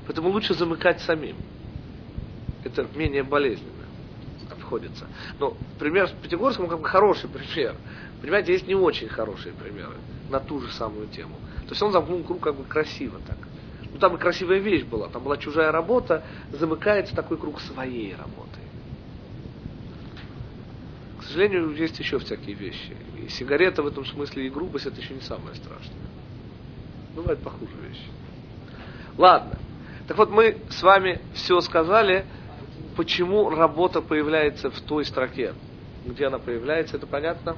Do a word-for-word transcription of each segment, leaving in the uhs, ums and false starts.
Поэтому лучше замыкать самим. Это менее болезненно обходится. Но пример с Пятигорском как бы хороший пример. Понимаете, есть не очень хорошие примеры на ту же самую тему. То есть он замкнул круг как бы красиво так. Ну там и красивая вещь была. Там была чужая работа, замыкается такой круг своей работой. К сожалению, есть еще всякие вещи. И сигарета в этом смысле, и грубость, это еще не самое страшное. Бывают похуже вещи. Ладно. Так вот, мы с вами все сказали, почему работа появляется в той строке. Где она появляется, это понятно?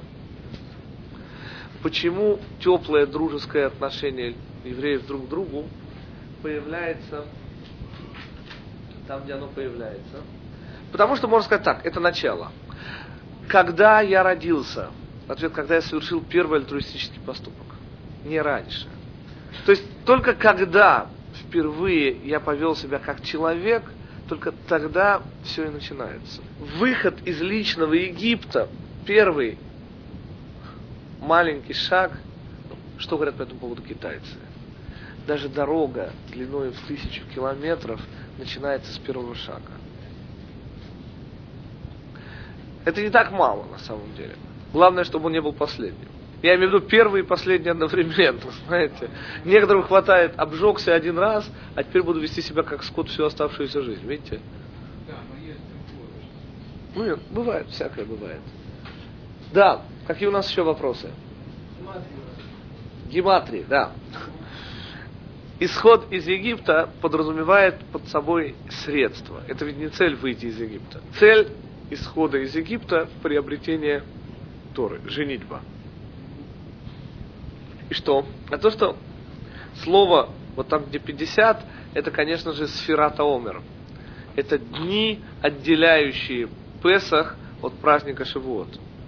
Почему теплое дружеское отношение евреев друг к другу появляется там, где оно появляется. Потому что, можно сказать так, это начало. Когда я родился? Ответ, когда я совершил первый альтруистический поступок. Не раньше. То есть, только когда впервые я повел себя как человек, только тогда все и начинается. Выход из личного Египта, первый маленький шаг, что говорят по этому поводу китайцы? Даже дорога длиной в тысячу километров начинается с первого шага. Это не так мало на самом деле. Главное, чтобы он не был последним. Я имею в виду первый и последний одновременно, знаете. Некоторым хватает, обжегся один раз, а теперь буду вести себя как скот всю оставшуюся жизнь, видите? Да, но есть другое. Ну, нет, бывает, всякое бывает. Да, какие у нас еще вопросы? Гематрии, да. Исход из Египта подразумевает под собой средства. Это ведь не цель выйти из Египта. Цель исхода из Египта – приобретение Торы, женитьба. И что? А то, что слово, вот там где пятьдесят, это, конечно же, сферата омер. Это дни, отделяющие Песах от праздника Шавуот.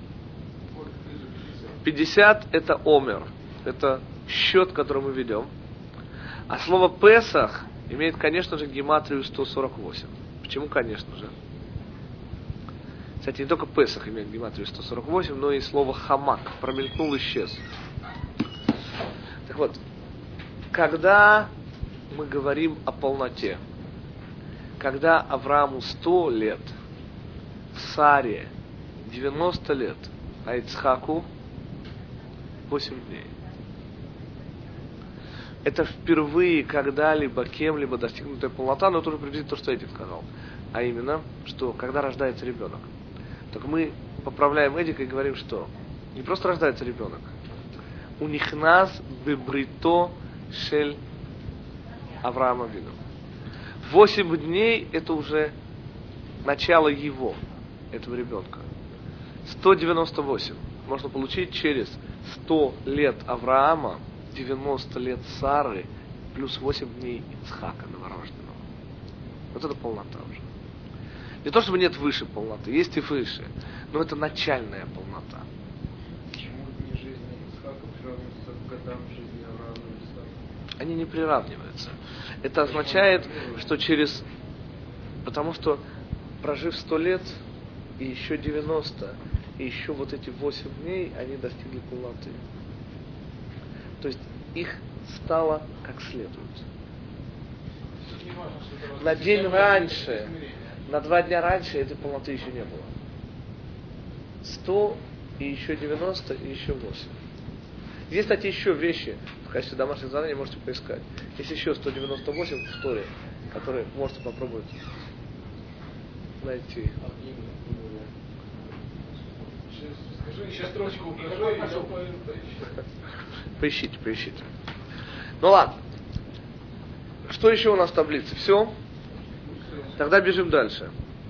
пятьдесят это омер. Это счет, который мы ведем. А слово Песах имеет, конечно же, гематрию сто сорок восемь. Почему, конечно же? Кстати, не только Песах имеет гематрию сто сорок восемь, но и слово Хамак. Промелькнул, исчез. Так вот, когда мы говорим о полноте, когда Аврааму сто лет, в Саре девяносто лет, а Ицхаку восемь дней. Это впервые когда-либо кем-либо достигнутая полнота, но это уже приблизительно то, что Эдик сказал. А именно, что когда рождается ребенок. Так мы поправляем Эдика и говорим, что не просто рождается ребенок. У них нас бебрито шель Авраама Вину. Восемь дней это уже начало его, этого ребенка. сто девяносто восемь можно получить через сто лет Авраама, девяносто лет Сары, плюс восемь дней Ицхака новорожденного. Вот это полнота уже. Не то, чтобы нет выше полноты, есть и выше, но это начальная полнота. Почему дни жизни Ицхака приравниваются к годам жизни Авраама и Исаака? Они не приравниваются. Это означает, что через... Потому что, прожив сто лет, и еще девяносто, и еще вот эти восемь дней, они достигли полноты. То есть их стало как следует. На день раньше, на два дня раньше этой полноты еще не было. сто, и еще девяносто, и еще восемь. Есть, кстати, еще вещи, в качестве домашних заданий можете поискать. Есть еще сто девяносто восемь в Торе, которые можете попробовать найти. Скажи, сейчас строчку укажу, и я Поищите, поищите. Ну ладно. Что еще у нас в таблице? Все? Тогда бежим дальше.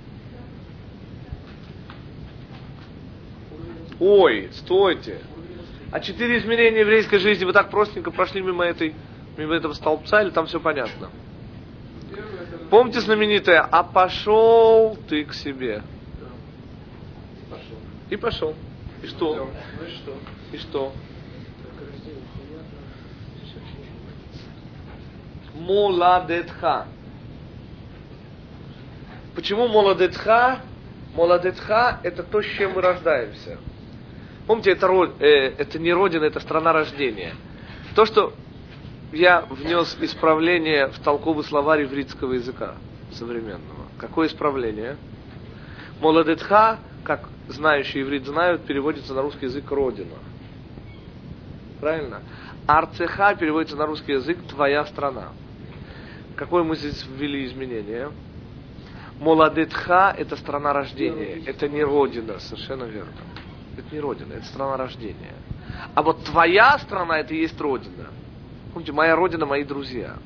Ой, стойте. А четыре измерения еврейской жизни вы так простенько прошли мимо этой, мимо этого столбца, или там все понятно? Помните знаменитое «А пошел ты к себе». пошел. И пошел. И что? Ну и что? И что? Моладетха. Почему моладетха? Моладетха это то, с чем мы рождаемся. Помните, это, э, это не родина, это страна рождения. То, что я внес исправление в толковый словарь ивритского языка современного. Какое исправление? Моладетха, как знающие иврит знают, переводится на русский язык «родина». Правильно? Арцеха переводится на русский язык «твоя страна». Какое мы здесь ввели изменение? Моладетха – это страна рождения, это не родина, совершенно верно. Это не родина, это страна рождения. А вот твоя страна – это и есть родина. Помните, моя родина – мои друзья.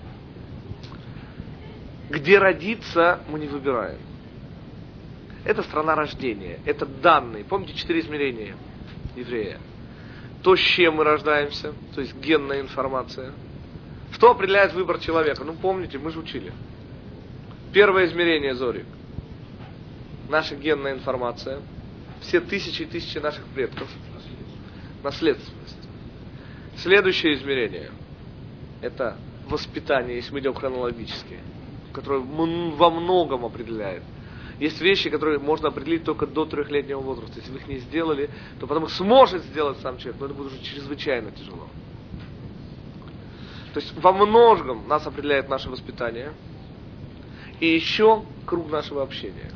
Где родиться, мы не выбираем. Это страна рождения, это данные. Помните четыре измерения еврея? То, с чем мы рождаемся, то есть генная информация. Что определяет выбор человека? Ну, помните, мы же учили. Первое измерение, Зорик. Наша генная информация. Все тысячи и тысячи наших предков. Наследственность. Следующее измерение. Это воспитание, если мы идем хронологически. Которое во многом определяет. Есть вещи, которые можно определить только до трехлетнего возраста. Если вы их не сделали, то потом их сможет сделать сам человек, но это будет уже чрезвычайно тяжело. То есть во многом нас определяет наше воспитание. И еще круг нашего общения.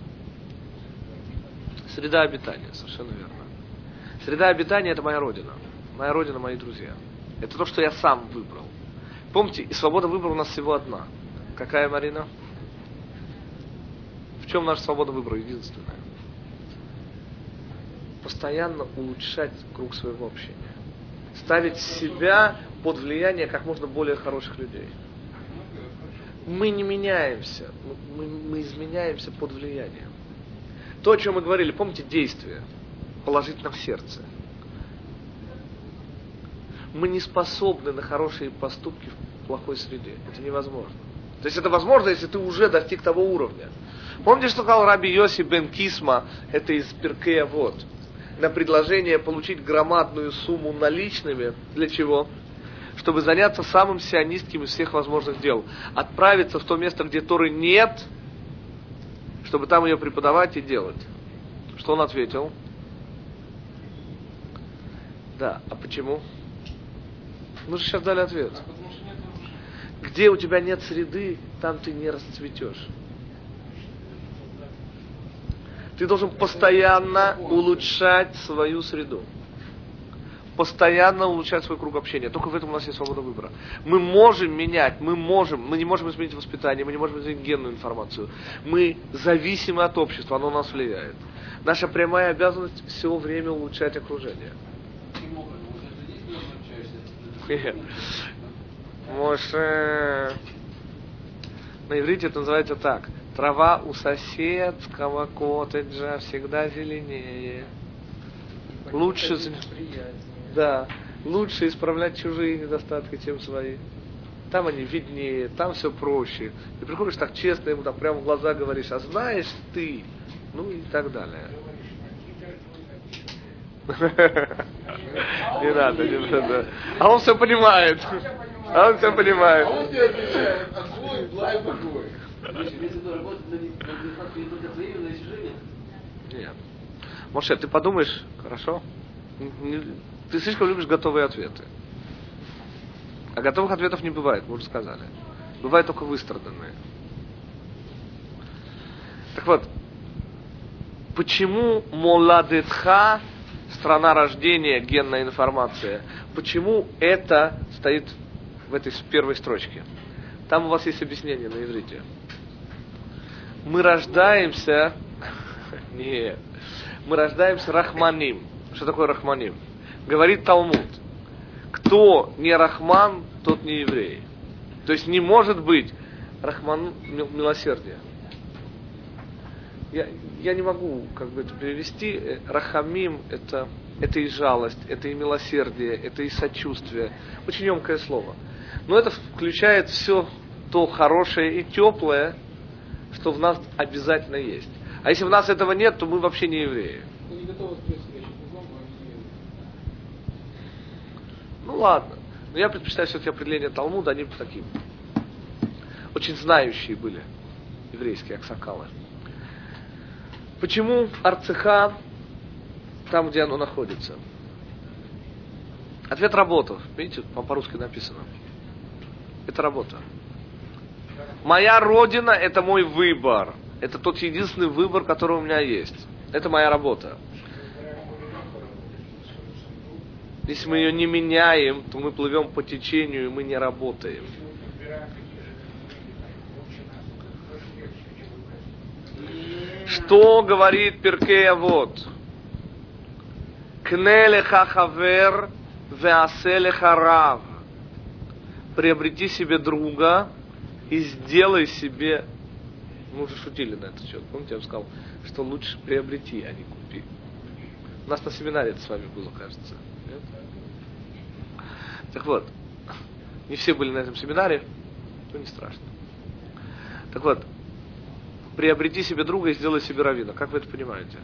Среда обитания, совершенно верно. Среда обитания – это моя родина. Моя родина – мои друзья. Это то, что я сам выбрал. Помните, и свобода выбора у нас всего одна. Какая, Марина? В чем наша свобода выбора? Единственная. Постоянно улучшать круг своего общения. Ставить себя под влияние как можно более хороших людей. Мы не меняемся. Мы, мы изменяемся под влиянием. То, о чем мы говорили, помните, действие. Положительно в сердце. Мы не способны на хорошие поступки в плохой среде. Это невозможно. То есть это возможно, если ты уже достиг того уровня. Помните, что сказал Раби Йоси бен Кисма, это из Перкей Авот, на предложение получить громадную сумму наличными, для чего? Чтобы заняться самым сионистским из всех возможных дел. Отправиться в то место, где Торы нет, чтобы там ее преподавать и делать. Что он ответил? Да, а почему? Мы же сейчас дали ответ. Где у тебя нет среды, там ты не расцветешь. Ты должен постоянно улучшать свою среду. Постоянно улучшать свой круг общения. Только в этом у нас есть свобода выбора. Мы можем менять, мы можем, мы не можем изменить воспитание, мы не можем изменить генную информацию. Мы зависимы от общества, оно на нас влияет. Наша прямая обязанность все время улучшать окружение. Моше. На иврите это называется так. Трава у соседского коттеджа всегда зеленее. Лучше, да, лучше исправлять чужие недостатки, чем свои. Там они виднее, там все проще. Ты приходишь так честно, ему там прямо в глаза говоришь, а знаешь ты, ну и так далее. Не надо, не надо. А он все понимает. А он все понимает. А он тебе отвечает, отбой, блай, богой. Нет. Моше, ты подумаешь, хорошо? Ты слишком любишь готовые ответы. А готовых ответов не бывает, мы уже сказали. Бывают только выстраданные. Так вот, почему Моладетха, страна рождения, генная информация, почему это стоит в этой первой строчке? Там у вас есть объяснение на иврите. Мы рождаемся... Нет. Мы рождаемся рахманим. Что такое рахманим? Говорит Талмуд. Кто не рахман, тот не еврей. То есть не может быть рахман милосердия. Я, я не могу как бы это перевести. Рахамим это, это и жалость, это и милосердие, это и сочувствие. Очень емкое слово. Но это включает все то хорошее и теплое, что в нас обязательно есть. А если в нас этого нет, то мы вообще не евреи. Ну ладно. Но я предпочитаю все-таки определение Талмуда, они такие очень знающие были еврейские аксакалы. Почему Арцеха там, где оно находится? Ответ работал. Видите, по-русски написано. это работа. Моя родина – это мой выбор. Это тот единственный выбор, который у меня есть. Это моя работа. Если мы ее не меняем, то мы плывем по течению, и мы не работаем. Что говорит Перкей Авот? Кне леха хавер веасе леха рав. Приобрети себе друга и сделай себе... Мы уже шутили на этот счет. Помните, я вам сказал, что лучше приобрети, а не купи. У нас на семинаре это с вами было, кажется. Нет? Так вот, не все были на этом семинаре, но не страшно. Так вот, приобрети себе друга и сделай себе раввина. Как вы это понимаете?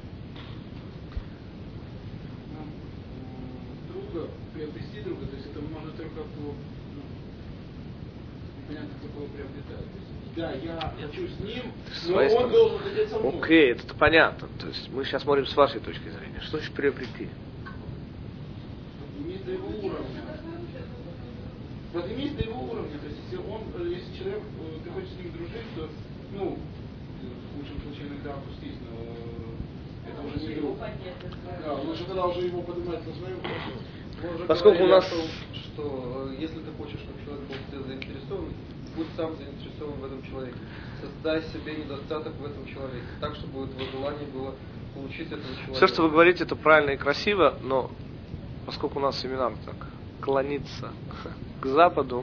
Друга, приобрести друга, то есть это можно только по... Ну, непонятно, как его приобретать. Да, я хочу с ним, но он стороны. должен хотеть со мной. Окей, это понятно. То есть мы сейчас смотрим с вашей точки зрения. Что значит приобрети? Поднимись до его уровня. Поднимись до его уровня. То есть если он, если человек, ты хочешь с ним дружить, то, ну, в лучшем случае иногда опустись, но это уже не друг. Да, лучше тогда уже его поднимать на свою высоту. Поскольку у нас... Том, что если ты хочешь, чтобы человек был в тебе заинтересован, будь сам заинтересован в этом человеке. Создай себе недостаток в этом человеке, так, чтобы твое желание было получить этого человека. Все, что вы говорите, это правильно и красиво, но поскольку у нас семинар так клонится к Западу,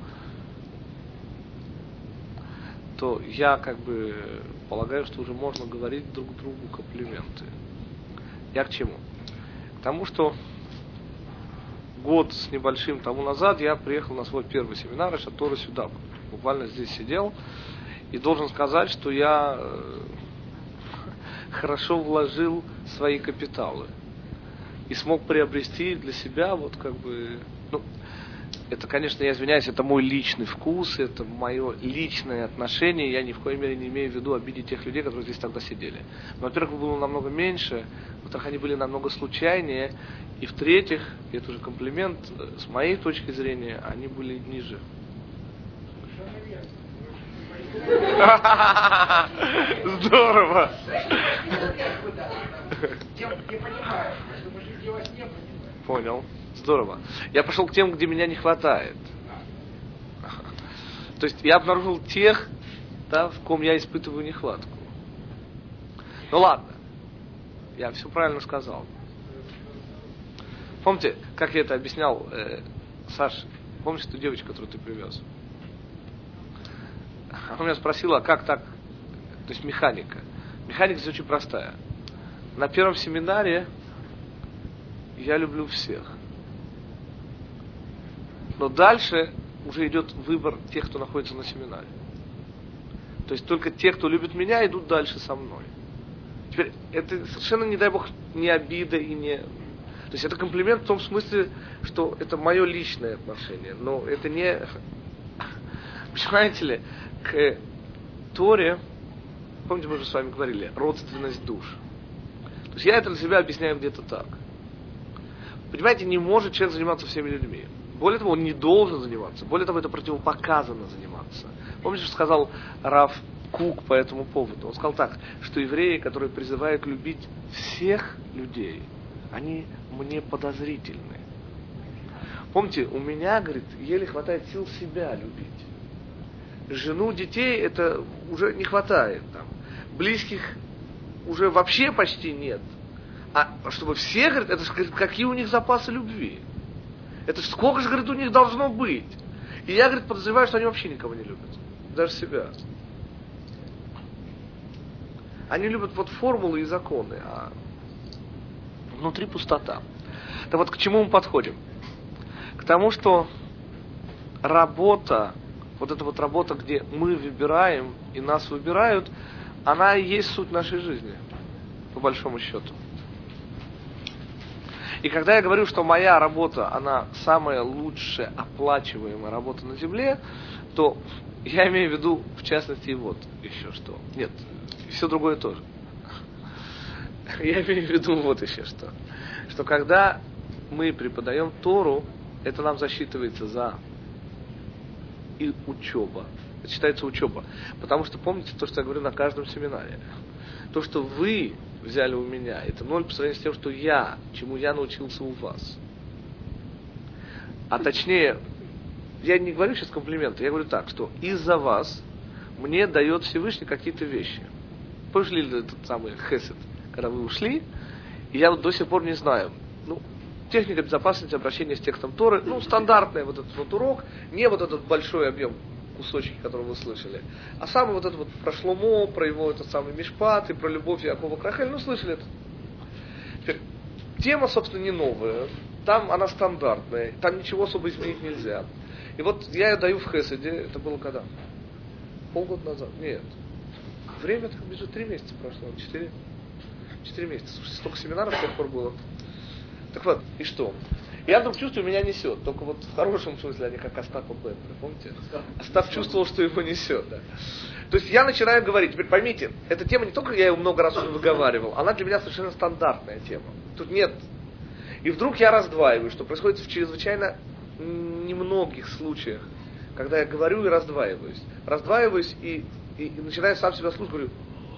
то я как бы полагаю, что уже можно говорить друг другу комплименты. Я к чему? К тому, что год с небольшим тому назад я приехал на свой первый семинар из Торы сюда. Буквально здесь сидел. И должен сказать, что я э, хорошо вложил свои капиталы. И смог приобрести для себя вот как бы... Ну, это, конечно, я извиняюсь, это мой личный вкус, это мое личное отношение. Я ни в коей мере не имею в виду обидеть тех людей, которые здесь тогда сидели. Но, во-первых, их было намного меньше. Во-вторых, они были намного случайнее. И в-третьих, и это уже комплимент, с моей точки зрения, они были ниже. Здорово! Понял. Здорово. Я пошел к тем, где меня не хватает. То есть я обнаружил тех, да, в ком я испытываю нехватку. Ну ладно. Я все правильно сказал. Помните, как я это объяснял, э, Саш, помнишь ту девочку, которую ты привез? Она меня спросила, а как так? То есть механика. Механика здесь очень простая. На первом семинаре я люблю всех. Но дальше уже идет выбор тех, кто находится на семинаре. То есть только те, кто любит меня, идут дальше со мной. Теперь это совершенно, не дай бог, не обида и не... То есть это комплимент в том смысле, что это мое личное отношение. Но это не... Понимаете ли, к Торе, помните, мы уже с вами говорили, родственность душ. То есть я это для себя объясняю где-то так. Понимаете, не может человек заниматься всеми людьми. Более того, он не должен заниматься. Более того, это противопоказано заниматься. Помните, что сказал Рав Кук по этому поводу? Он сказал так, что евреи, которые призывают любить всех людей, они мне подозрительны. Помните, у меня, говорит, еле хватает сил себя любить. Жену, детей это уже не хватает. Там. Близких уже вообще почти нет. А чтобы все, говорит, это говорит, какие у них запасы любви. Это сколько же, говорит, у них должно быть. И я, говорит, подозреваю, что они вообще никого не любят. Даже себя. Они любят вот формулы и законы, а внутри пустота. Так вот, к чему мы подходим? К тому, что работа, вот эта вот работа, где мы выбираем и нас выбирают, она и есть суть нашей жизни, по большому счету. И когда я говорю, что моя работа, она самая лучшая оплачиваемая работа на земле, то я имею в виду, в частности, вот еще что. Нет, все другое тоже. Я имею в виду вот еще что. Что когда мы преподаем Тору, это нам засчитывается за и учеба. Это считается учеба. Потому что помните то, что я говорю на каждом семинаре. То, что вы взяли у меня, это ноль по сравнению с тем, что я, чему я научился у вас. А точнее, я не говорю сейчас комплименты, я говорю так, что из-за вас мне дает Всевышний какие-то вещи. Пошли этот самый хесед, когда вы ушли, и я вот до сих пор не знаю. Ну, техника безопасности обращения с текстом Торы, ну, стандартный вот этот вот урок, не вот этот большой объем кусочки, которые вы слышали, а самый вот это вот про Шломо, про его этот самый Мишпат и про любовь Якова к Рахель, ну, слышали это. Теперь, тема, собственно, не новая, там она стандартная, там ничего особо изменить нельзя. И вот я ее даю в Хеседе, это было когда? Полгода назад? Нет. Время, так, между три месяца прошло, четыре. Четыре месяца. Слушайте, столько семинаров с тех пор было. Так вот, и что? Я вдруг чувствую, меня несет. Только вот в хорошем смысле, а не как Остапа Бендера. Помните? Остап чувствовал, что его несет. Да. То есть я начинаю говорить. Теперь поймите, эта тема не только я ее много раз уже выговаривал, она для меня совершенно стандартная тема. Тут нет. И вдруг я раздваиваю, что происходит в чрезвычайно немногих случаях, когда я говорю и раздваиваюсь. Раздваиваюсь и, и, и начинаю сам себя слушать, говорю.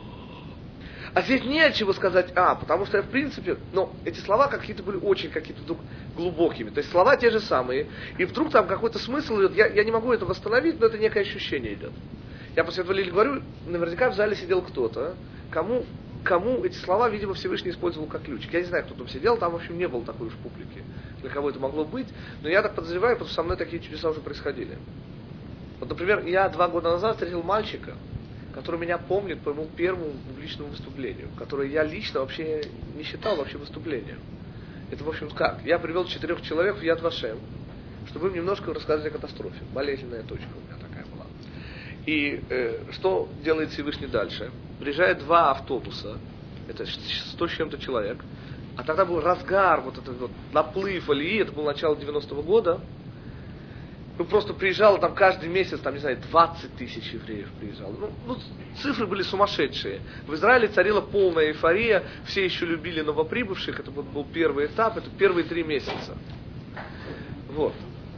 А здесь не от чего сказать «а», потому что я в принципе, но эти слова какие-то были очень какие-то вдруг глубокими. То есть слова те же самые, и вдруг там какой-то смысл идет, я, я не могу это восстановить, но это некое ощущение идет. Я после этого Лиле говорю, наверняка в зале сидел кто-то, кому, кому эти слова, видимо, Всевышний использовал как ключик. Я не знаю, кто там сидел, там, в общем, не было такой уж публики, для кого это могло быть, но я так подозреваю, потому что со мной такие чудеса уже происходили. Вот, например, я два года назад встретил мальчика, который меня помнит по моему первому публичному выступлению, которое я лично вообще не считал вообще выступлением. Это, в общем, как? Я привел четырех человек в Яд Вашем, чтобы им немножко рассказать о катастрофе. Болезненная точка у меня такая была. И э, что делает Всевышний дальше? Приезжает два автобуса, это сто с чем-то человек, а тогда был разгар, вот этот вот наплыв Алии, это было начало девяностого года. Ну, просто приезжало там каждый месяц, там, не знаю, двадцать тысяч евреев приезжало. Ну, ну, цифры были сумасшедшие. В Израиле царила полная эйфория, все еще любили новоприбывших, это вот был первый этап, это первые три месяца. Вот.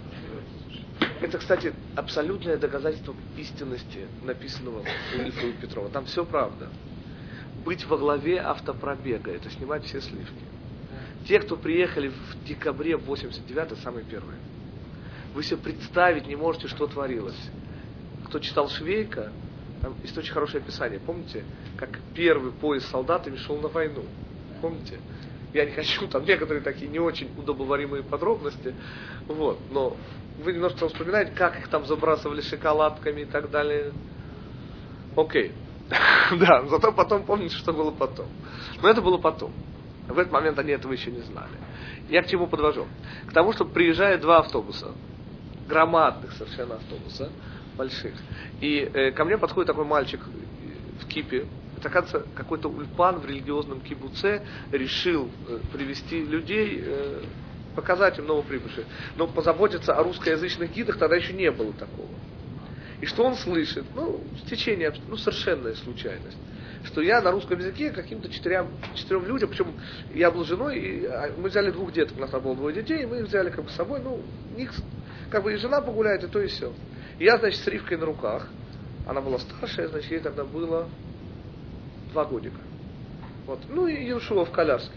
Это, кстати, абсолютное доказательство истинности написанного у Ильфа и Петрова. Там все правда. Быть во главе автопробега, это снимать все сливки. Те, кто приехали в декабре восемьдесят девятого, самые первые. Вы себе представить не можете, что творилось. Кто читал Швейка, там есть очень хорошее описание. Помните, как первый поезд с солдатами шел на войну? Помните? Я не хочу, там некоторые такие не очень удобоваримые подробности. Вот, но вы немножко вспоминаете, как их там забрасывали шоколадками и так далее. Окей. Да, зато потом помните, что было потом. Но это было потом. В этот момент они этого еще не знали. Я к чему подвожу? К тому, что приезжают два автобуса. Громадных совершенно автобуса, больших. И э, ко мне подходит такой мальчик в кипе. Это, оказывается, какой-то ульпан в религиозном кибуце решил э, привести людей, э, показать им новоприбывших. Но позаботиться о русскоязычных гидах тогда еще не было такого. И что он слышит? Ну, стечение, ну, совершенная случайность. Что я на русском языке каким-то четырем, четырем людям, причем я был женой, и мы взяли двух деток, у нас там было двое детей, и мы их взяли как бы с собой, ну, них как бы и жена погуляет, и то, и все. И я, значит, с Ривкой на руках, она была старшая, значит, ей тогда было два годика. Вот. Ну, и Иешуа в коляске.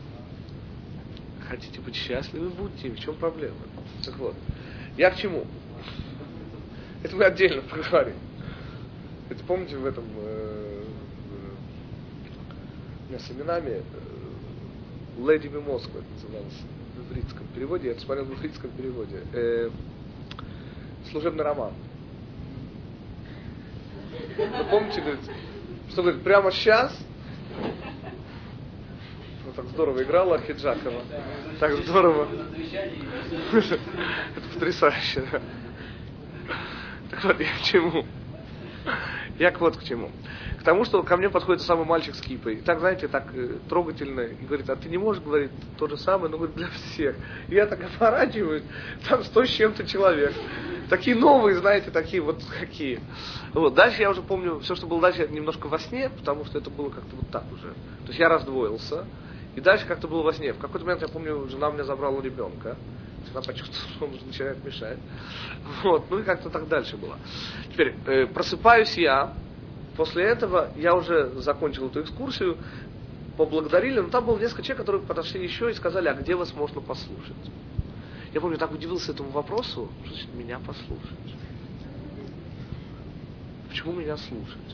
Хотите быть счастливы, будьте, в чем проблема? Так вот, я к чему? Это мы отдельно поговорим. Это помните в этом... Э, на семинаме «Леди Би Москва» это называлось в ивритском переводе, я это смотрел в ивритском переводе. Э, служебный роман. Вы помните, говорит, что говорит, прямо сейчас, ну, так здорово играла Хиджакова, так здорово. Это потрясающе, да. Так вот, я к чему? Я вот к чему. К тому, что ко мне подходит самый мальчик с кипой. И так, знаете, так э, трогательно. И говорит, а ты не можешь говорить то же самое, но говорит, для всех. И я так оборачиваюсь, там сто с чем-то человек. Такие новые, знаете, такие вот какие. Вот. Дальше я уже помню, все, что было дальше, немножко во сне, потому что это было как-то вот так уже. То есть я раздвоился. И дальше как-то было во сне. В какой-то момент, я помню, жена меня забрала ребенка. Она почувствовала, что он уже начинает мешать. Вот, ну и как-то так дальше было. Теперь, э, просыпаюсь я. После этого я уже закончил эту экскурсию, поблагодарили, но там было несколько человек, которые подошли еще и сказали, а где вас можно послушать? Я помню, так удивился этому вопросу, что значит меня послушать? Почему меня слушать?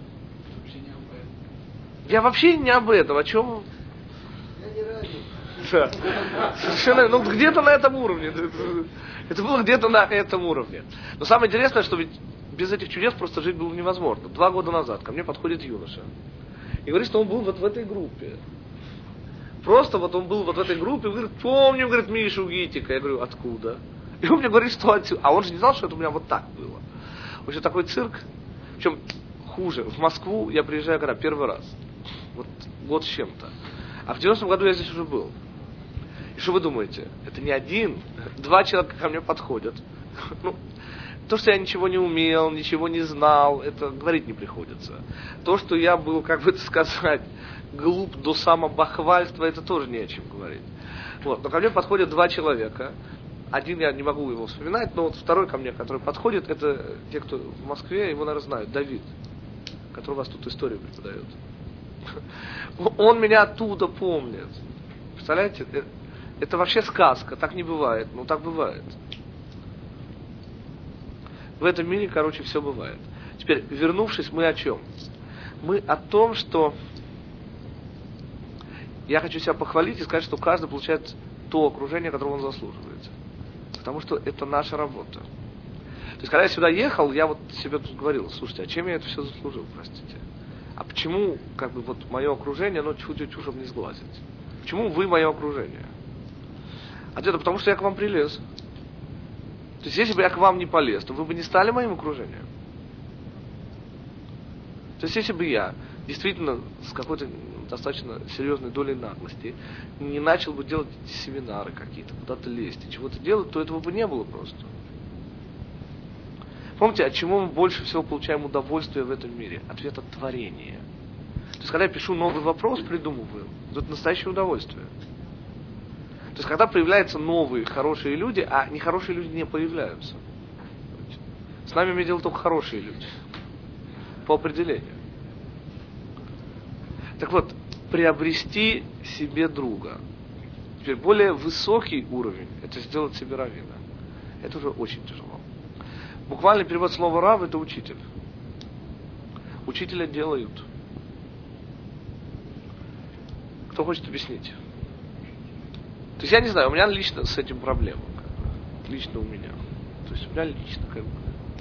Я вообще не об этом, о чем... Я не ради. Да. Совершенно, ну где-то на этом уровне. Это было где-то на этом уровне. Но самое интересное, что ведь без этих чудес просто жить было невозможно. Два года назад ко мне подходит юноша и говорит, что он был вот в этой группе. Просто вот он был вот в этой группе, говорит, помню, говорит, Мишу Гитика. Я говорю, откуда? И он мне говорит, что отсюда. А он же не знал, что это у меня вот так было. В общем, такой цирк. Причем хуже. В Москву я приезжаю когда? Первый раз. Вот год с чем-то. А в девяностом году я здесь уже был. И что вы думаете? Это не один, два человека ко мне подходят. Ну, то, что я ничего не умел, ничего не знал, это говорить не приходится. То, что я был, как бы это сказать, глуп до самобахвальства, это тоже не о чем говорить. Вот. Но ко мне подходят два человека. Один я не могу его вспоминать, но вот второй ко мне, который подходит, это те, кто в Москве, его, наверное, знают, Давид, который у вас тут историю преподает. Он меня оттуда помнит. Представляете? Это вообще сказка, так не бывает, но так бывает. В этом мире, короче, все бывает. Теперь, вернувшись, мы о чем? Мы о том, что я хочу себя похвалить и сказать, что каждый получает то окружение, которого он заслуживает. Потому что это наша работа. То есть, когда я сюда ехал, я вот себе тут говорил, слушайте, а чем я это все заслужил, простите? А почему, как бы, вот мое окружение, оно чуть-чуть, чтобы не сглазить? Почему вы мое окружение? Ответ, потому что я к вам прилез. То есть, если бы я к вам не полез, то вы бы не стали моим окружением. То есть, если бы я действительно с какой-то достаточно серьезной долей наглости не начал бы делать эти семинары какие-то, куда-то лезть и чего-то делать, то этого бы не было просто. Помните, от чего мы больше всего получаем удовольствие в этом мире? Ответ от творения. То есть, когда я пишу новый вопрос, придумываю, это настоящее удовольствие. То есть, когда появляются новые, хорошие люди, а нехорошие люди не появляются. С нами имеют дело только хорошие люди. По определению. Так вот, приобрести себе друга. Теперь более высокий уровень – это сделать себе раввина. Это уже очень тяжело. Буквальный перевод слова «рав» – это учитель. Учителя делают. Кто хочет объяснить? То есть я не знаю, у меня лично с этим проблема. Как бы. Лично у меня. То есть у меня лично как бы.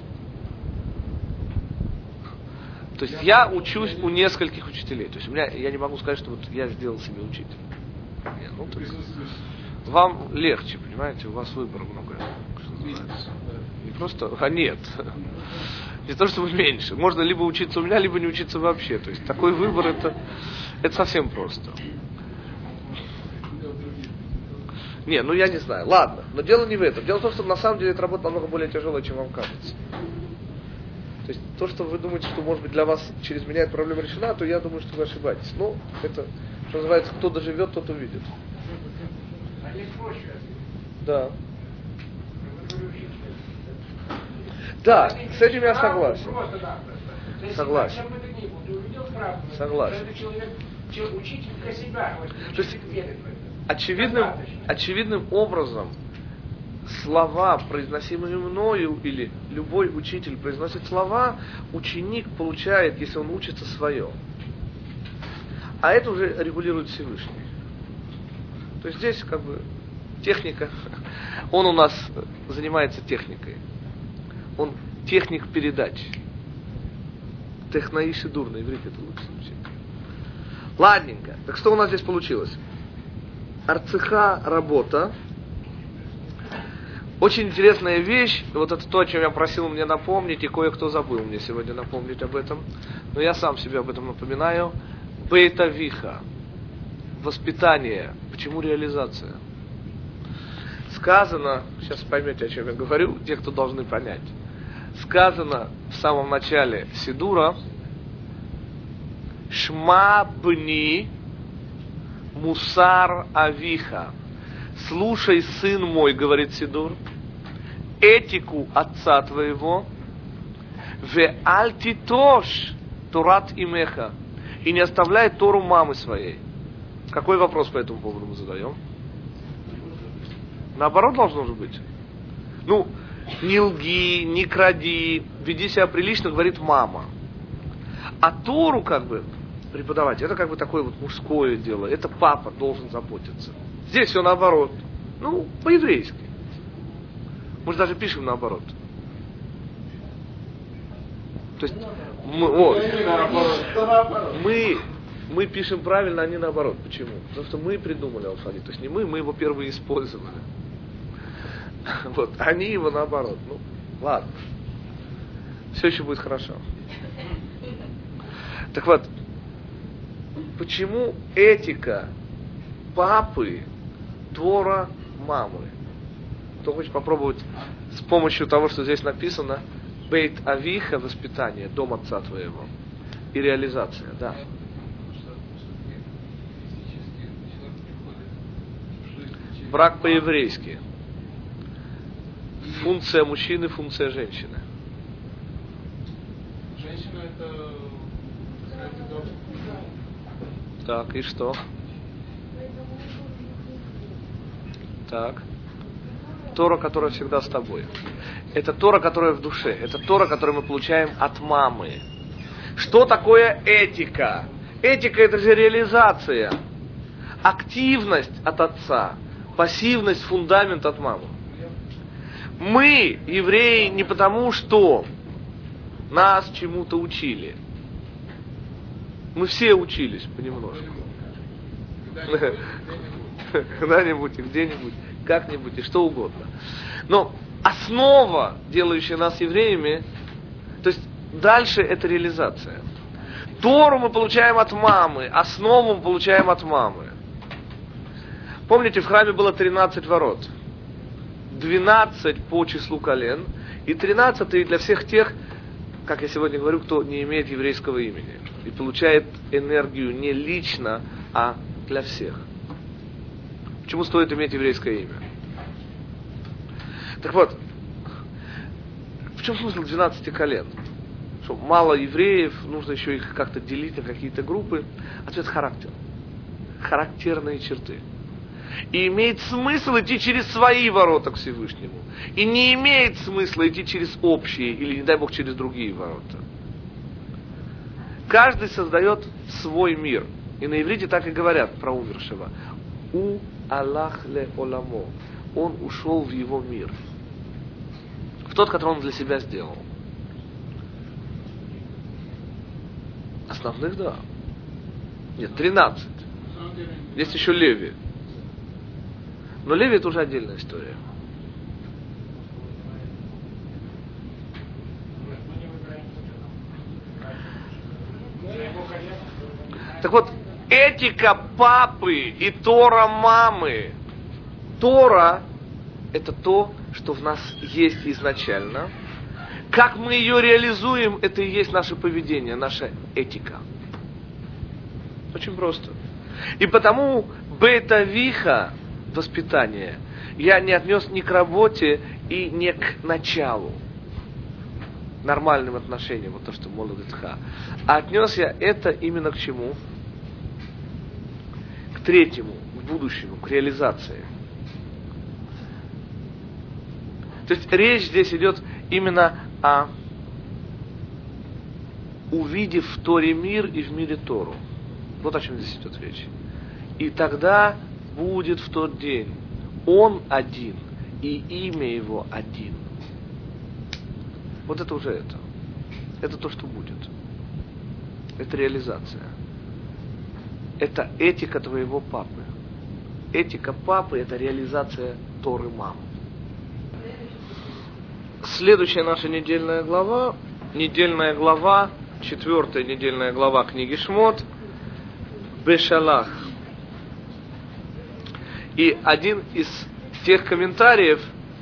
То есть я учусь у нескольких учителей. То есть у меня, я не могу сказать, что вот я сделал себе учителя. Нет, ну, то есть, вам легче, понимаете, у вас выбора много. Что называется. Не просто, а нет. Не то, чтобы меньше. Можно либо учиться у меня, либо не учиться вообще. То есть такой выбор, это, это совсем просто. Не, ну я не знаю. Ладно, но дело не в этом. Дело в том, что на самом деле эта работа намного более тяжелая, чем вам кажется. То есть то, что вы думаете, что может быть для вас через меня эта проблема решена, то я думаю, что вы ошибаетесь. Ну, это, что называется, кто доживет, тот увидит. А есть проще? Да. Да, с этим я согласен. Согласен. Согласен. Учитель для себя. То есть, очевидным, очевидным образом слова, произносимые мною, или любой учитель произносит слова, ученик получает, если он учится, свое. А это уже регулирует Всевышний. То есть здесь как бы техника. Он у нас занимается техникой. Он техник передач. Технаиши дур, на иврите это лучше звучит. Ладненько. Так что у нас здесь получилось? Арцеха работа. Очень интересная вещь. Вот это то, о чем я просил мне напомнить, и кое-кто забыл мне сегодня напомнить об этом. Но я сам себе об этом напоминаю. Бейта виха. Воспитание. Почему реализация? Сказано, сейчас поймете, о чем я говорю, те, кто должны понять. Сказано в самом начале Сидура: Шма бни мусар авиха. слушай, сын мой, говорит Сидур, этику отца твоего, ве аль титош турат имеха, и не оставляй Тору мамы своей. Какой вопрос по этому поводу мы задаем? Наоборот должно же быть. Ну, не лги, не кради, веди себя прилично, говорит мама. А Тору как бы преподавать, это как бы такое вот мужское дело. Это папа должен заботиться. Здесь все наоборот. Ну, по-еврейски. Мы же даже пишем наоборот. То есть мы, вот, мы, мы пишем правильно, а не наоборот. Почему? Потому что мы придумали алфавит. То есть не мы, мы его первые использовали. Вот, они его наоборот. Ну, ладно. Все еще будет хорошо. Так вот, почему этика папы, Тора мамы? Кто хочет попробовать с помощью того, что здесь написано, Бейт Авиха, воспитание, дом отца твоего, и реализация, да. Брак по-еврейски. Функция мужчины, функция женщины. Женщина это... Так, и что? Так. Тора, которая всегда с тобой. Это Тора, которая в душе. Это Тора, которую мы получаем от мамы. Что такое этика? Этика — это же реализация. Активность от отца. Пассивность, фундамент от мамы. Мы, евреи, не потому, что нас чему-то учили. Мы все учились понемножку. Когда-нибудь и где-нибудь, как-нибудь и что угодно. Но основа, делающая нас евреями, то есть дальше это реализация. Тору мы получаем от мамы, основу мы получаем от мамы. Помните, в храме было тринадцать ворот. двенадцать по числу колен и тринадцать для всех тех, как я сегодня говорю, кто не имеет еврейского имени и получает энергию не лично, а для всех. Почему стоит иметь еврейское имя? Так вот, в чем смысл двенадцати колен? Что мало евреев, нужно еще их как-то делить на какие-то группы. Ответ — характер. Характерные черты. И имеет смысл идти через свои ворота к Всевышнему. И не имеет смысла идти через общие, или, не дай Бог, через другие ворота. Каждый создает свой мир. И на иврите так и говорят про умершего. У Аллах ле оламо. Он ушел в его мир. В тот, который он для себя сделал. Основных, да. Нет, тринадцать. Есть еще Леви. Но Леви — это уже отдельная история. Так вот, этика папы и Тора мамы. Тора — это то, что в нас есть изначально. Как мы ее реализуем, это и есть наше поведение, наша этика. Очень просто. И потому Бейт Авиха, воспитание, я не отнес ни к работе и не к началу, нормальным отношениям, вот то, что молодецха, а отнес я это именно к чему? К третьему, к будущему, к реализации. То есть речь здесь идет именно о увидев в Торе мир и в мире Тору. Вот о чем здесь идет речь. И тогда будет в тот день Он один, и имя Его один. Вот это уже это. Это то, что будет. Это реализация. Это этика твоего папы. Этика папы — это реализация Торы мамы. Следующая наша недельная глава, недельная глава, четвертая недельная глава книги Шмот, Бешалах. И один из тех комментариев,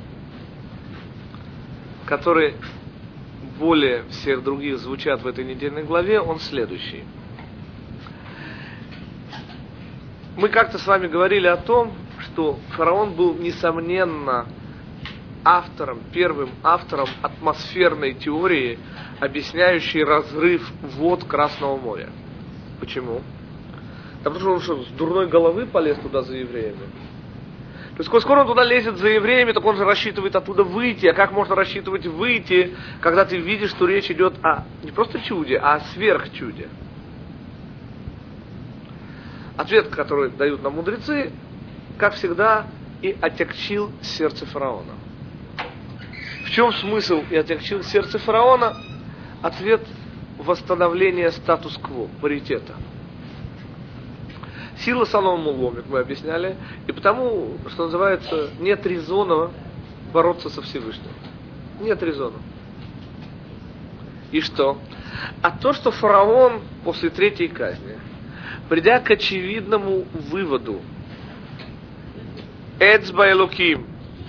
которые более всех других звучат в этой недельной главе, он следующий. Мы как-то с вами говорили о том, что фараон был, несомненно, автором, первым автором атмосферной теории, объясняющей разрыв вод Красного моря. Почему? Да потому что он что, с дурной головы полез туда за евреями? То есть, коль скоро он туда лезет за евреями, так он же рассчитывает оттуда выйти. А как можно рассчитывать выйти, когда ты видишь, что речь идет о не просто чуде, а о сверхчуде? Ответ, который дают нам мудрецы, как всегда, и отягчил сердце фараона. В чем смысл и отягчил сердце фараона? Ответ – восстановление статус-кво, паритета. Сила Соломона ломит, мы объясняли, и потому, что называется, нет резона бороться со Всевышним. Нет резона. И что? А то, что фараон после третьей казни, придя к очевидному выводу, Эцба Элоким,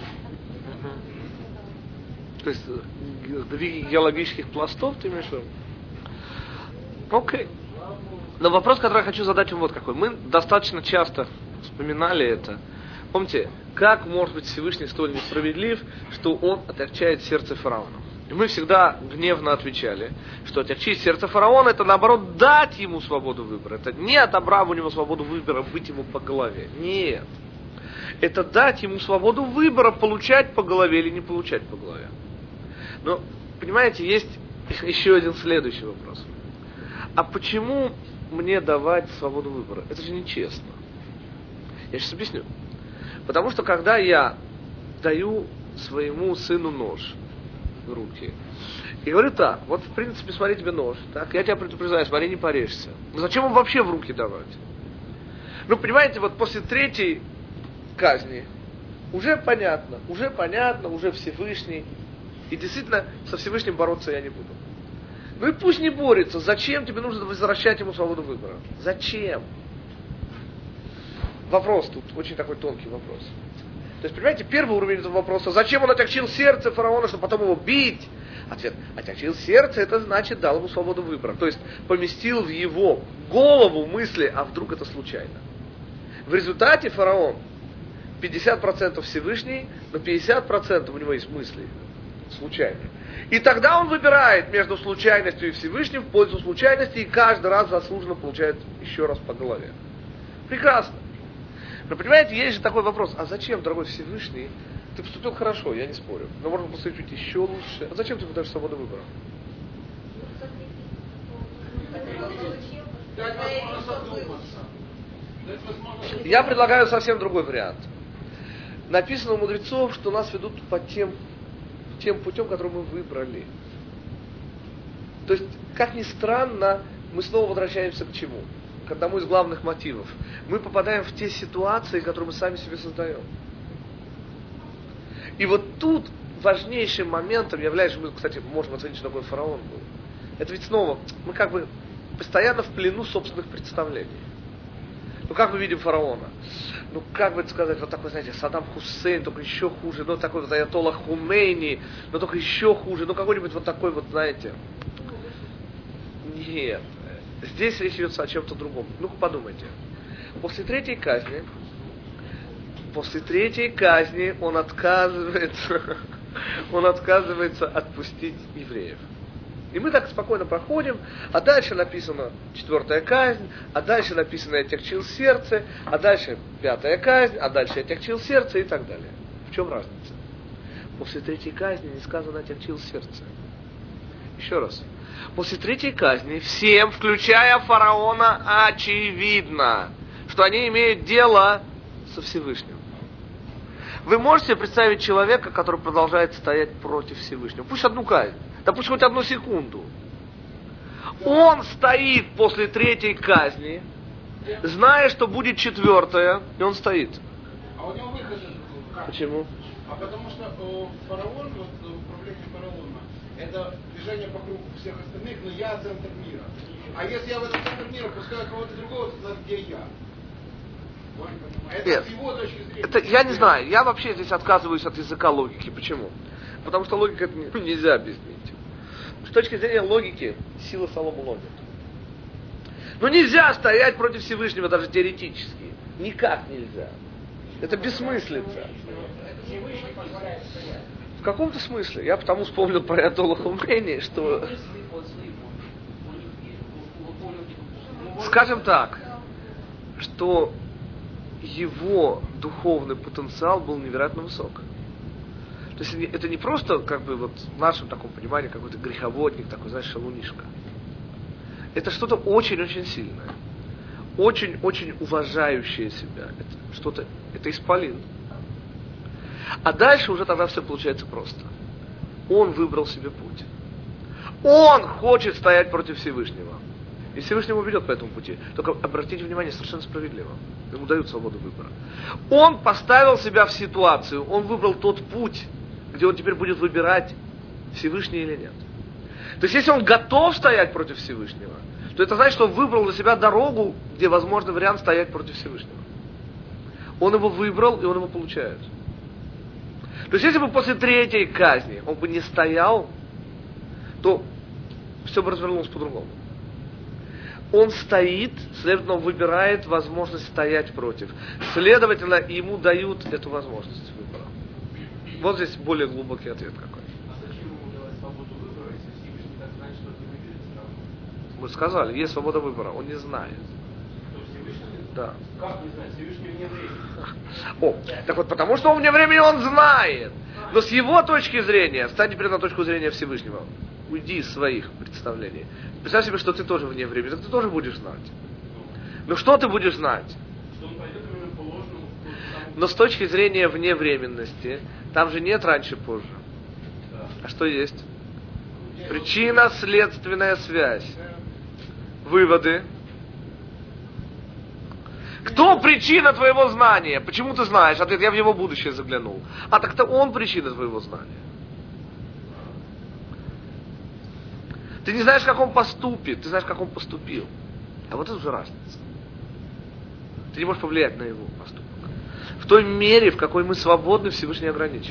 то есть сдвиги геологических пластов, ты имеешь в виду? Окей. Но вопрос, который я хочу задать вам вот какой. Мы достаточно часто вспоминали это. Помните, как может быть Всевышний столь несправедлив, что он отягчает сердце фараона? И мы всегда гневно отвечали, что отягчить сердце фараона, это наоборот дать ему свободу выбора. Это не отобрав у него свободу выбора, быть ему по голове. Нет. Это дать ему свободу выбора, получать по голове или не получать по голове. Но, понимаете, есть еще один следующий вопрос. А почему мне давать свободу выбора? Это же нечестно. Я сейчас объясню. Потому что когда я даю своему сыну нож в руки и говорю так, вот в принципе смотри тебе нож, так, я тебя предупреждаю, смотри, не порежься. Но зачем им вообще в руки давать? Ну, понимаете, вот после третьей казни уже понятно, уже понятно, уже Всевышний. И действительно со Всевышним бороться я не буду. Ну и пусть не борется. Зачем тебе нужно возвращать ему свободу выбора? Зачем? Вопрос тут, очень такой тонкий вопрос. То есть, понимаете, первый уровень этого вопроса, зачем он отягчил сердце фараона, чтобы потом его бить? Ответ, отягчил сердце, это значит дал ему свободу выбора. То есть, поместил в его голову мысли, а вдруг это случайно. В результате фараон пятьдесят процентов Всевышний, но пятьдесят процентов у него есть мысли случайные. И тогда он выбирает между случайностью и Всевышним в пользу случайности, и каждый раз заслуженно получает еще раз по голове. Прекрасно. Но понимаете, есть же такой вопрос, а зачем, дорогой Всевышний, ты поступил хорошо, я не спорю, но можно поступить еще лучше. А зачем ты даешь свободу выбора? Я предлагаю совсем другой вариант. Написано у мудрецов, что нас ведут по тем тем путем, который мы выбрали. То есть, как ни странно, мы снова возвращаемся к чему? К одному из главных мотивов. Мы попадаем в те ситуации, которые мы сами себе создаем. И вот тут важнейшим моментом является, мы, кстати, можем оценить, что такой фараон был. Это ведь снова, мы как бы постоянно в плену собственных представлений. Ну, как мы видим фараона? Ну, как бы это сказать, вот такой, знаете, Саддам Хусейн, только еще хуже, ну, такой вот Аятолла Хумейни, но только еще хуже, ну, какой-нибудь вот такой вот, знаете. Нет. Здесь речь идет о чем-то другом. Ну-ка, подумайте. После третьей казни, после третьей казни он отказывается, он отказывается отпустить евреев. И мы так спокойно проходим, а дальше написано четвертая казнь, а дальше написано «отягчил сердце», а дальше пятая казнь, а дальше «отягчил сердце» и так далее. В чем разница? После третьей казни не сказано «отягчил сердце». Еще раз. После третьей казни всем, включая фараона, очевидно, что они имеют дело со Всевышним. Вы можете представить человека, который продолжает стоять против Всевышнего? Пусть одну казнь. Да пусть хоть одну секунду. Он стоит после третьей казни, зная, что будет четвертая, и он стоит. А у него выход же как? Почему? А потому что э, фараон, вот управление фараона, это движение по кругу всех остальных, но я центр мира. А если я в этом центр мира пускаю кого-то другого, то где я? Это Нет. с его точки зрения. Это, я не знаю, я вообще здесь отказываюсь от языка логики. Почему? Потому что логика это не, нельзя объяснить. С точки зрения логики, сила Солома ломит. Но нельзя стоять против Всевышнего даже теоретически. Никак нельзя. Это бессмыслица. В каком-то смысле. Я потому вспомнил про Аятолла Хомейни, что... Скажем так, что его духовный потенциал был невероятно высок. То есть это не просто, как бы, вот в нашем таком понимании, какой-то греховодник, такой, знаешь, шалунишка. Это что-то очень-очень сильное. Очень-очень уважающее себя. Это что-то, это исполин. А дальше уже тогда все получается просто. Он выбрал себе путь. Он хочет стоять против Всевышнего. И Всевышний его ведет по этому пути. Только обратите внимание, совершенно справедливо. Ему дают свободу выбора. Он поставил себя в ситуацию, он выбрал тот путь, где он теперь будет выбирать, Всевышний или нет. То есть, если он готов стоять против Всевышнего, то это значит, что он выбрал для себя дорогу, где возможный вариант стоять против Всевышнего. Он его выбрал, и он его получает. То есть, если бы после третьей казни он бы не стоял, то все бы развернулось по-другому. Он стоит, следовательно, он выбирает возможность стоять против. Следовательно, ему дают эту возможность выбора. Вот здесь более глубокий ответ какой. А зачем ему давать свободу выбора, если Всевышний так знает, что это выберет сразу? Мы сказали, есть свобода выбора, он не знает. Что Всевышний? Да. Как не знать? Всевышний вне времени. О, так вот, потому что он вне времени, он знает. Но с его точки зрения, встань теперь на точку зрения Всевышнего. Уйди из своих представлений. Представь себе, что ты тоже вне времени, так ты тоже будешь знать. Ну что ты будешь знать? Что он пойдет именно по ложному. Но с точки зрения вневременности, там же нет раньше-позже. Да. А что есть? Причинно-следственная связь. Выводы. Кто причина твоего знания? Почему ты знаешь? Ответ, я в его будущее заглянул. А так-то он причина твоего знания. Ты не знаешь, как он поступит, ты знаешь, как он поступил. А вот это уже разница. Ты не можешь повлиять на его поступок. В той мере, в какой мы свободны, Всевышний ограничен.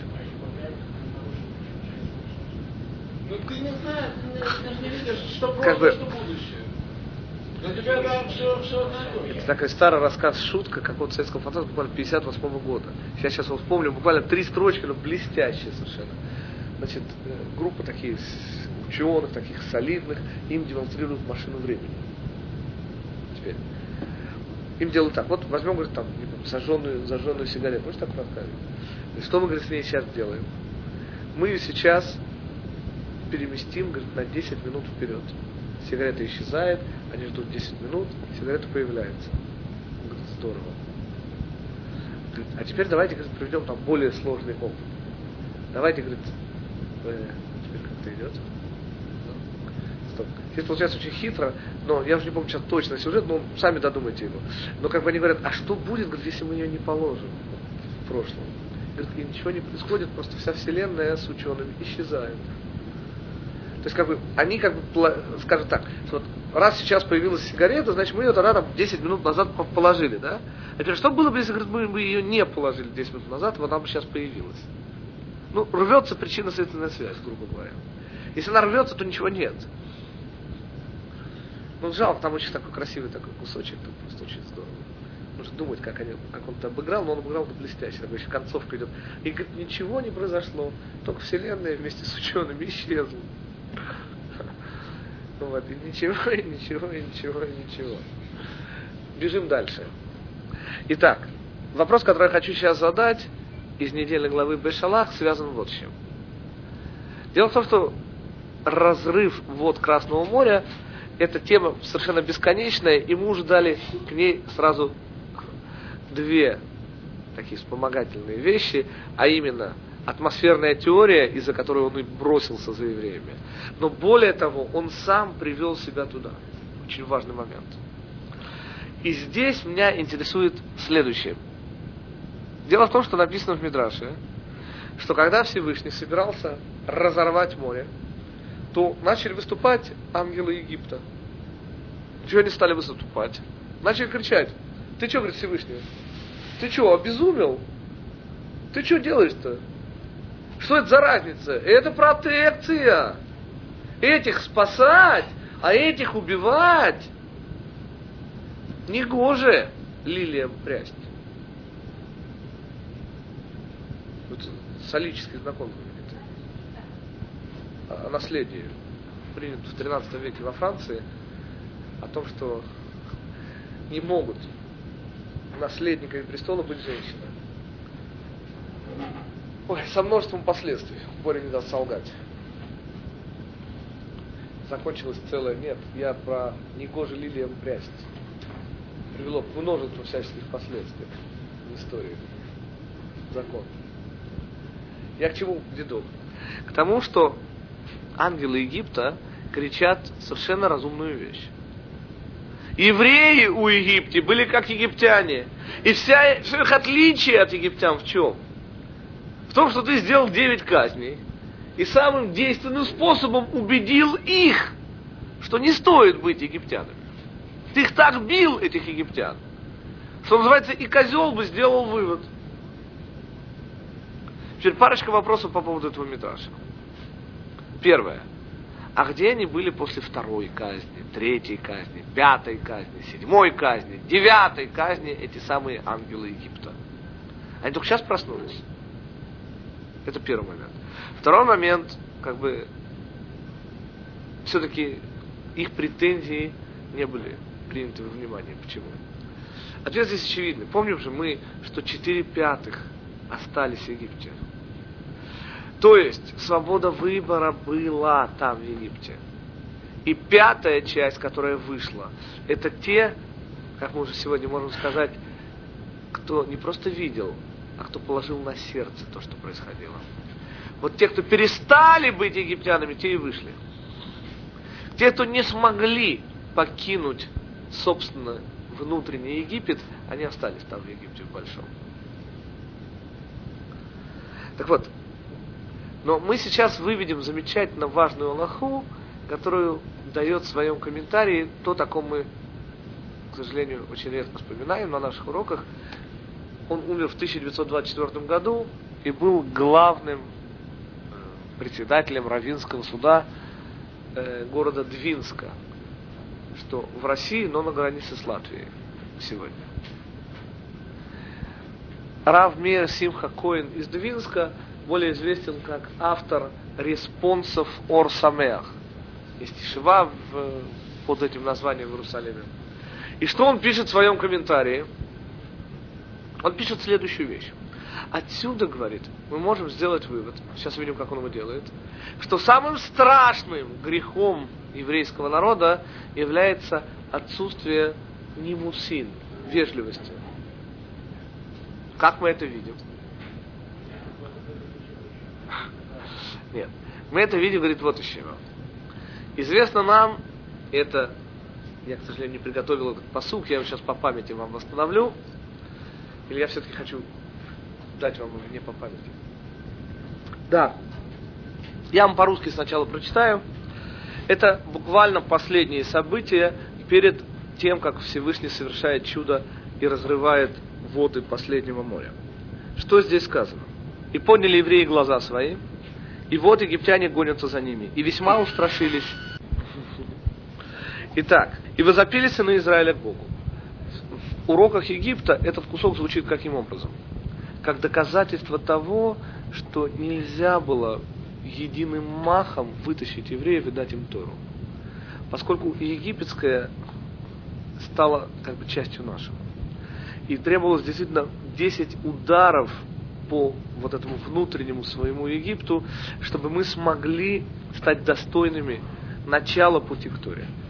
Ну ты не знаешь, ты даже не видишь, что Как прошлое, бы- что будущее. Для тебя там все, все одно и то же. Это такой старый рассказ, шутка какого-то советского фантаста, буквально пятьдесят восьмого года. Я сейчас его вспомню, буквально три строчки, но блестящие совершенно. Значит, э, группа таких с- ученых, таких солидных, им демонстрируют машину времени. Теперь. Им делают так, вот возьмем, говорит, там, не помню, зажженную, зажженную сигарету, можешь так рассказать? Что мы, говорит, с ней сейчас делаем? Мы ее сейчас переместим, говорит, на десять минут вперед. Сигарета исчезает, они ждут десять минут, сигарета появляется. Он говорит, здорово. Говорит, а теперь давайте, говорит, проведем там более сложный опыт. Давайте, говорит, э, теперь как-то идет. Стоп. Здесь получается очень хитро, но я уже не помню сейчас точно сюжет, но сами додумайте его. Но как бы они говорят, а что будет, говорит, если мы ее не положим в прошлом? Говорит, и ничего не происходит, просто вся вселенная с учеными исчезает. То есть, как бы, они, как бы, скажем так, что вот, раз сейчас появилась сигарета, значит, мы ее тогда там, десять минут назад положили, да? А теперь, что было бы, если, говорит, мы бы ее не положили десять минут назад, вот она бы сейчас появилась? Ну, рвется причинно-следственная связь, грубо говоря. Если она рвется, то ничего нет. Ну, жалко, там очень такой красивый такой кусочек, там просто очень здорово. Нужно думать, как, они, как он это обыграл, но он обыграл это блестяще. Такой еще концовка идет. И говорит, ничего не произошло, только вселенная вместе с учеными исчезла. Ну вот, и ничего, и ничего, и ничего, и ничего. Бежим дальше. Итак, вопрос, который я хочу сейчас задать из недельной главы Бешалах, связан вот с чем. Дело в том, что разрыв вод Красного моря — это тема совершенно бесконечная, и мы уже дали к ней сразу две такие вспомогательные вещи, а именно атмосферная теория, из-за которой он и бросился за евреями. Но более того, он сам привел себя туда. Очень важный момент. И здесь меня интересует следующее. Дело в том, что написано в Мидраше, что когда Всевышний собирался разорвать море, то начали выступать ангелы Египта. Чего они стали выступать? Начали кричать. Ты что, говорит Всевышний? Ты что, обезумел? Ты что делаешь-то? Что это за разница? Это протекция. Этих спасать, а этих убивать. Негоже лилиям прясть. тут солические знакомства, о наследии, принят в тринадцатом веке во Франции, о том, что не могут наследниками престола быть женщины. Ой, со множеством последствий. Боря не даст солгать. Закончилось целое «нет». Я про негоже лилиям прясть. Привело к множеству всяческих последствий в истории. Закон. Я к чему веду? К тому, что ангелы Египта кричат совершенно разумную вещь. Евреи у Египта были как египтяне. И вся, все их отличие от египтян в чем? В том, что ты сделал девять казней и самым действенным способом убедил их, что не стоит быть египтянами. Ты их так бил, этих египтян, что называется, и козел бы сделал вывод. Теперь парочка вопросов по поводу этого мидраша. Первое. А где они были после второй казни, третьей казни, пятой казни, седьмой казни, девятой казни, эти самые ангелы Египта? Они только сейчас проснулись. Это первый момент. Второй момент, как бы, все-таки их претензии не были приняты во внимание. Почему? Ответ здесь очевидный. Помним же мы, что четыре пятых остались в Египте. То есть, свобода выбора была там, в Египте. И пятая часть, которая вышла, это те, как мы уже сегодня можем сказать, кто не просто видел, а кто положил на сердце то, что происходило. Вот те, кто перестали быть египтянами, те и вышли. Те, кто не смогли покинуть, собственно, внутренний Египет, они остались там, в Египте, в Большом. Так вот, но мы сейчас выведем замечательно важную алаху, которую дает в своем комментарии тот, о ком мы, к сожалению, очень редко вспоминаем на наших уроках. Он умер в тысяча девятьсот двадцать четвёртом году и был главным председателем раввинского суда э, города Двинска, что в России, но на границе с Латвией сегодня. Рав Меир Симха Коэн из Двинска более известен как автор респонсов Ор Самеах. Есть ешива в, под этим названием в Иерусалиме. И что он пишет в своем комментарии? Он пишет следующую вещь. Отсюда, говорит, мы можем сделать вывод, сейчас видим, как он его делает, что самым страшным грехом еврейского народа является отсутствие нимусин, вежливости. Как мы это видим? Нет. Мы это видим, говорит, вот из чего. Известно нам, это, я, к сожалению, не приготовил этот пасук, я его сейчас по памяти вам восстановлю, или я все-таки хочу дать вам его не по памяти. Да. Я вам по-русски сначала прочитаю. Это буквально последние события перед тем, как Всевышний совершает чудо и разрывает воды последнего моря. Что здесь сказано? «И подняли евреи глаза свои, и вот египтяне гонятся за ними, и весьма устрашились. Итак, и возопили сыны Израиля к Богу». В уроках Египта этот кусок звучит каким образом? Как доказательство того, что нельзя было единым махом вытащить евреев и дать им Тору. Поскольку египетская стала как бы частью нашего. И требовалось действительно десять ударов по вот этому внутреннему своему Египту, чтобы мы смогли стать достойными начала пути к Торе.